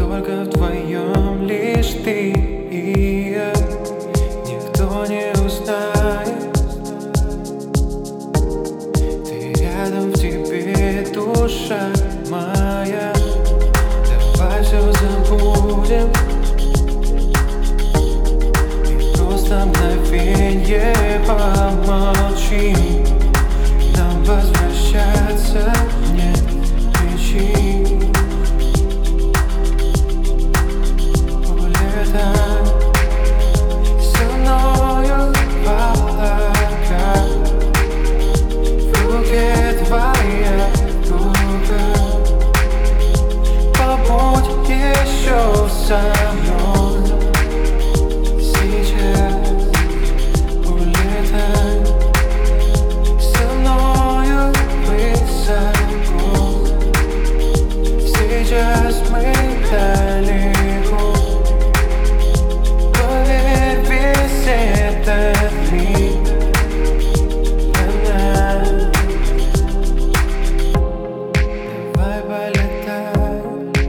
Только вдвоем лишь ты и я. Никто не узнает. Ты рядом, в тебе душа моя. Давай все забудем и просто мгновенье помолчим. Нам возвращаться нет причин. Улетай со мною в облака. В руке твоя рука. Побудь еще со мной сейчас. Улетай со мною высоко. Сейчас мы далеко. Поверь, весь этот мир для нас. Давай полетай.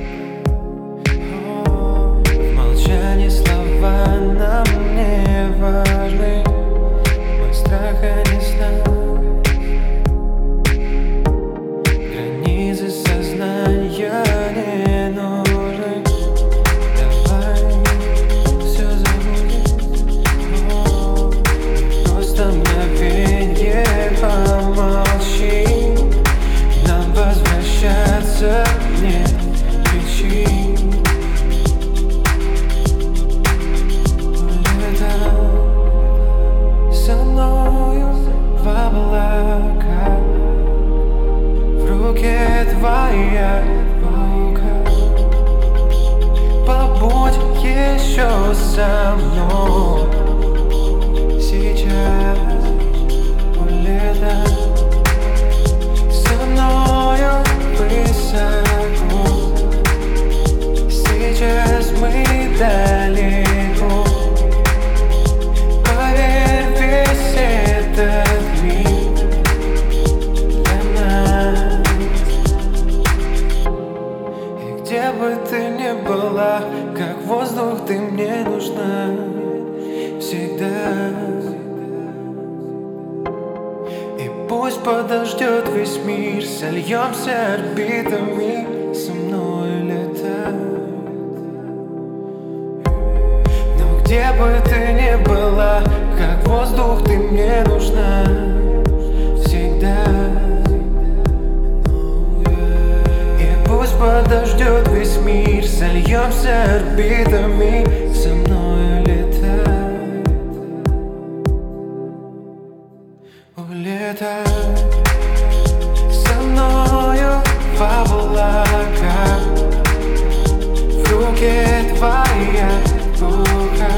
В молчании слова нам не важны. Мой страх не знает границы сознания не нужны. Давай все забудем. Просто мгновенье помолчи. Нам возвращаться нет причин. Улетай со мною в облака. В руке твоя рука. Побудь еще со мной сейчас. Улетай со мною высоко. Сейчас мы далеко. Поверь, весь этот мир для нас. И где бы ты ни была, как воздух ты мне нужна всегда. И пусть подождет весь мир, сольемся орбитами, со мной летай. Но где бы ты ни была, как воздух ты мне нужна всегда. И пусть подождет весь мир, сольемся орбитами, со мной летай. Улетай со мною в облака. В руке твоя рука.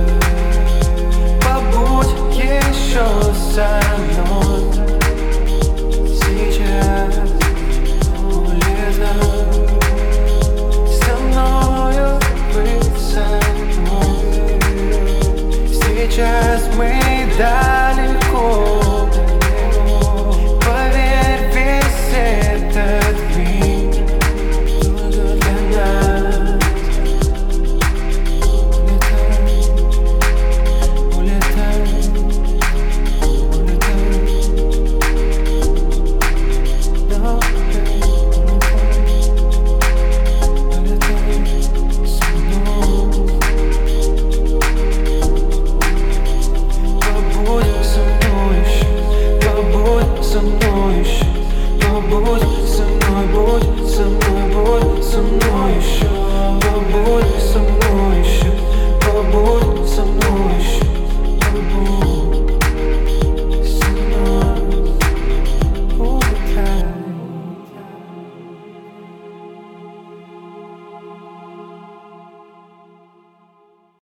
Побудь еще со мной сейчас. Улетай со мною высоко. Сейчас мы далеко. Поверь, весь этот мир для нас. Улетай, улетай, улетай. No, улетай со мной. Побудь со мной еще, побудь со мной еще. Побудь со мной, будь со мной, будь со мной.